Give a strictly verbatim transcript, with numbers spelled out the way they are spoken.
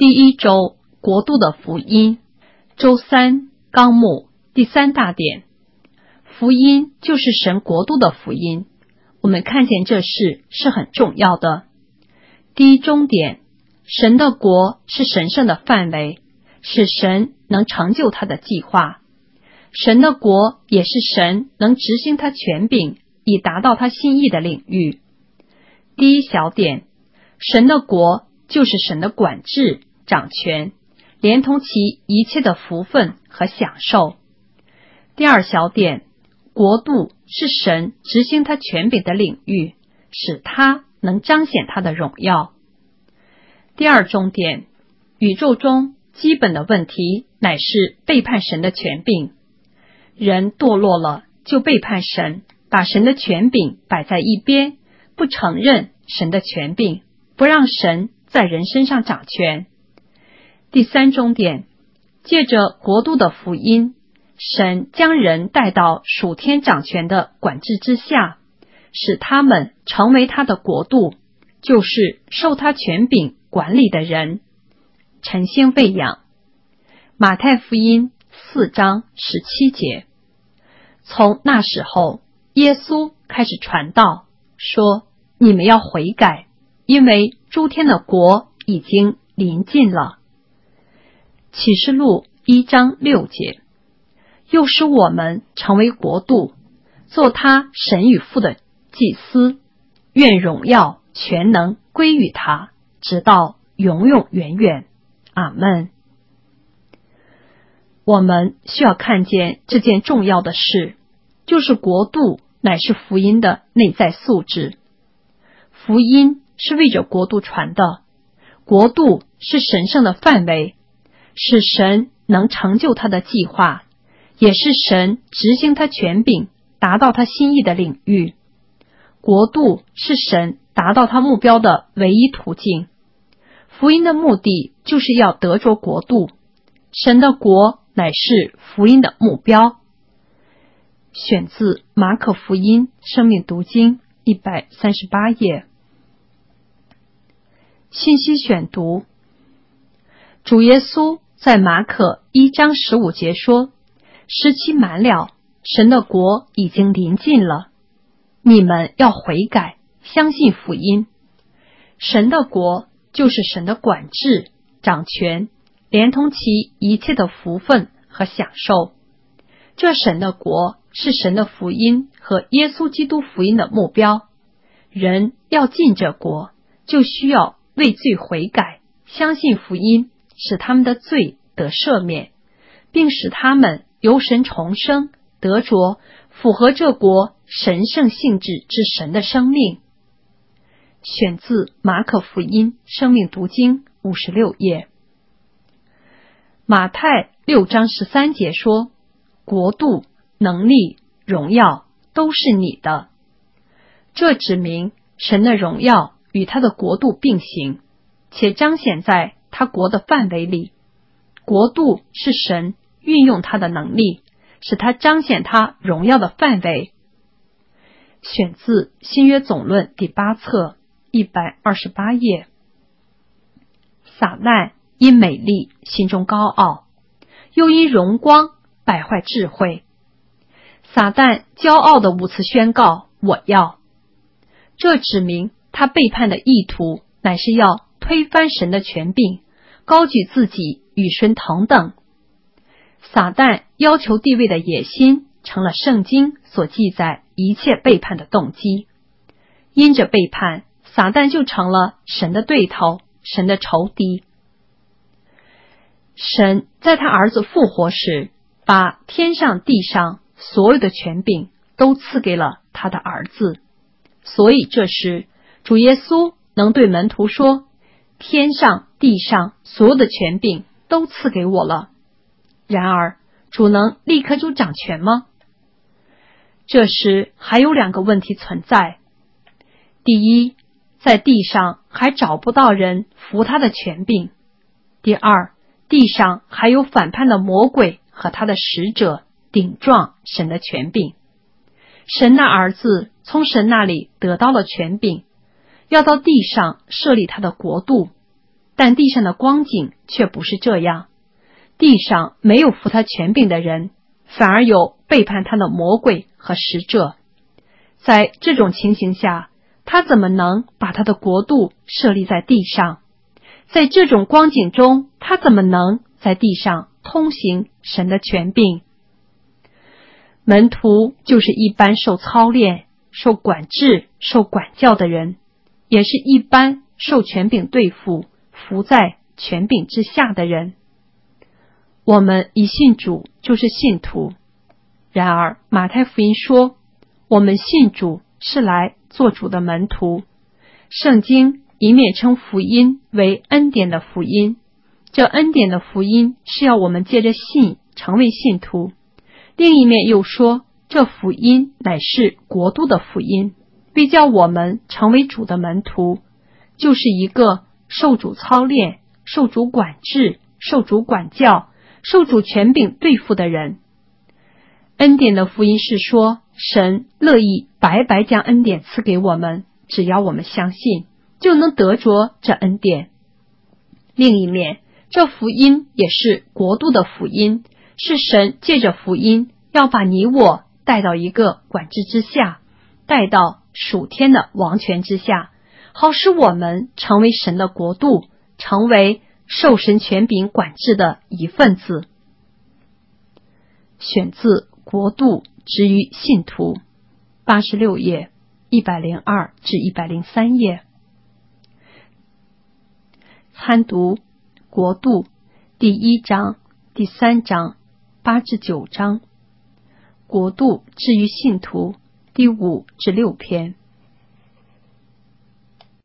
第一周国度的福音，周三纲目第三大点，福音就是神国度的福音。我们看见这事是很重要的。第一中点，神的国是神圣的范围，使神能成就他的计划。神的国也是神能执行他权柄，以达到他心意的领域。第一小点，神的国就是神的管制、掌权，连同其一切的福分和享受。第二小点，国度是神执行他权柄的领域，使他能彰显他的荣耀。第二重点，宇宙中基本的问题乃是背叛神的权柄。人堕落了，就背叛神，把神的权柄摆在一边，不承认神的权柄，不让神在人身上掌权。第三重点，借着国度的福音，神将人带到属天掌权的管制之下，使他们成为他的国度，就是受他权柄管理的人。晨星喂养，马太福音四章十七节。从那时候，耶稣开始传道，说：你们要悔改，因为诸天的国已经临近了。启示录一章六节。又使我们成为国度，做他神与父的祭司，愿荣耀全能归于他，直到永永远远。阿们。我们需要看见这件重要的事，就是国度乃是福音的内在素质。福音是为着国度传的，国度是神圣的范围，使神能成就他的计划，也是神执行他权柄，达到他心意的领域。国度是神达到他目标的唯一途径。福音的目的就是要得着国度，神的国乃是福音的目标。选自马可福音生命读经一百三十八页。信息选读，主耶稣在马可一章十五节说：时期满了，神的国已经临近了，你们要悔改，相信福音。神的国就是神的管制、掌权，连同其一切的福分和享受。这神的国是神的福音和耶稣基督福音的目标。人要进这国，就需要为罪悔改，相信福音，使他们的罪得赦免，并使他们由神重生，得着符合这国神圣性质之神的生命。选自马可福音生命读经五十六页。马太六章十三节说：国度、能力、荣耀都是你的。这指明神的荣耀与他的国度并行，且彰显在他国的范围里。国度是神运用他的能力，使他彰显他荣耀的范围。选自新约总论第八册一百二十八页。撒旦因美丽心中高傲，又因荣光败坏智慧。撒旦骄傲地五次宣告：我要。这指明他背叛的意图乃是要推翻神的权柄，高举自己与神同等。撒旦要求地位的野心成了圣经所记载一切背叛的动机。因着背叛，撒旦就成了神的对头，神的仇敌。神在他儿子复活时，把天上地上所有的权柄都赐给了他的儿子。所以这时主耶稣能对门徒说：天上地上所有的权柄都赐给我了。然而主能立刻就掌权吗？这时还有两个问题存在。第一，在地上还找不到人服他的权柄。第二，地上还有反叛的魔鬼和他的使者顶撞神的权柄。神的儿子从神那里得到了权柄，要到地上设立他的国度。 但地上的光景却不是这样。地上没有服他权柄的人，反而有背叛他的魔鬼和使者。在这种情形下，他怎么能把他的国度设立在地上？在这种光景中，他怎么能在地上通行神的权柄？门徒就是一般受操练、受管制、受管教的人，也是一般受权柄对付、服在权柄之下的人。我们一信主就是信徒。然而马太福音说，我们信主是来做主的门徒。圣经一面称福音为恩典的福音，这恩典的福音是要我们借着信成为信徒。另一面又说，这福音乃是国度的福音，必叫我们成为主的门徒，就是一个受主操练、受主管制、受主管教、受主权柄对付的人。恩典的福音是说，神乐意白白将恩典赐给我们，只要我们相信，就能得着这恩典。另一面，这福音也是国度的福音，是神借着福音要把你我带到一个管制之下，带到属天的王权之下，好使我们成为神的国度，成为受神权柄管制的一份子。选自国度之于信徒，八十六页一百零二至一百零三页。参读国度第一章、第三章、八至九章，国度至于信徒第五至六篇。